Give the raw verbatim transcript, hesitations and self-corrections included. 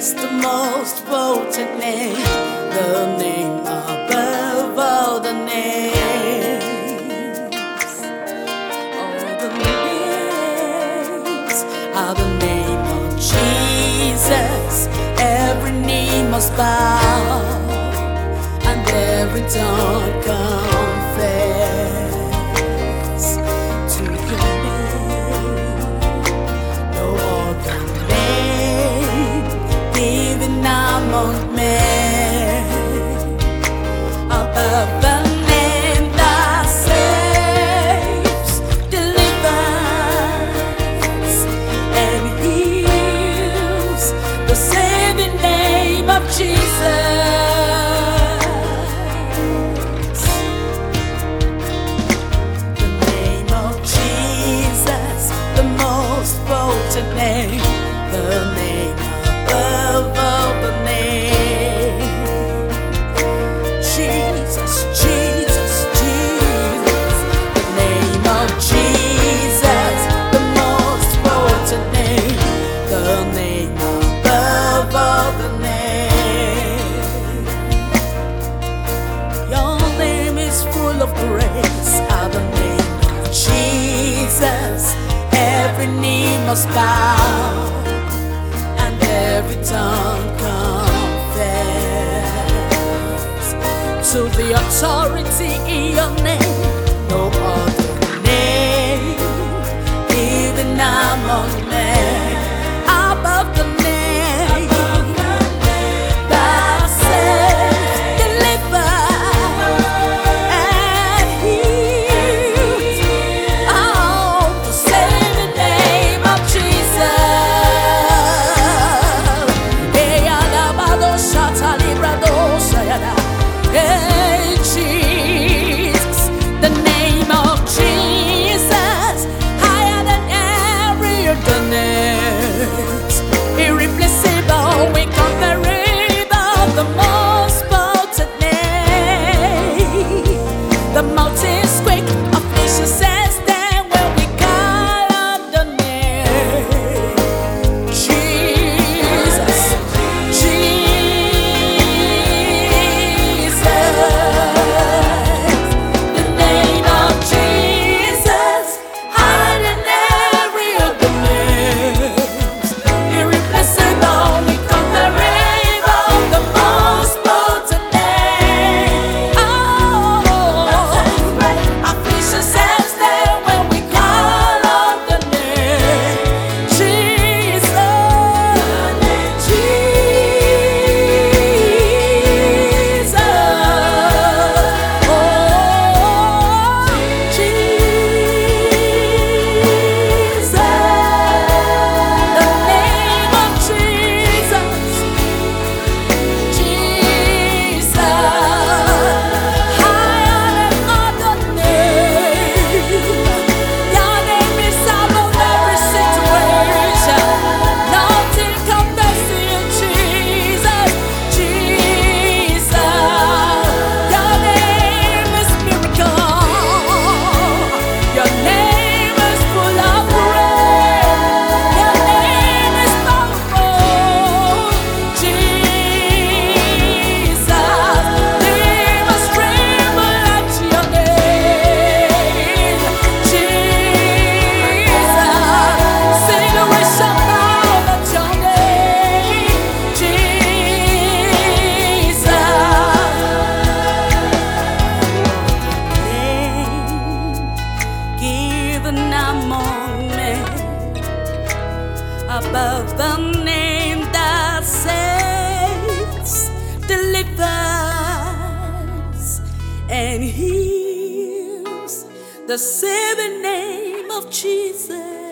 is the most potent name, the name above all the names. All the names are the name of Jesus. Every knee must bow and every tongue confess to your name. No other name given among men above the name that saves, delivers, and heals. The saving name of Jesus. Name, the name above all the names. Jesus, Jesus, Jesus, the name of Jesus, the most potent name, the name above all the names. Your name is full of grace, ah, the name of Jesus. Every knee must bow and every tongue confess to the authority in your name. No other name given among men above the name that saves, delivers, and heals. Oh, the saving name of Jesus. Hey, alabado, shata, librado, sayada. Hey, Jesus, the name of Jesus, higher than every other name. Irreplaceable, incomparable, the most potent name. The mountains quake, affliction says that when we call on the name Jesus, Jesus, the name of Jesus, higher than every other name. Irreplaceable, incomparable, the most potent name. Oh, affliction says that when we call on the name Jesus, Jesus, oh, Jesus, the name of Jesus, Jesus, higher than other names. Your name is above every situation. Nothing compares to you, Jesus, Jesus. Your name is miracle. Your name is full of grace. Your name is powerful, Jesus. Demons tremble at your name, Jesus. Cigarettes bow at your name, Jesus. Name given among men above the name that saves, delivers, and heals. The saving name of Jesus.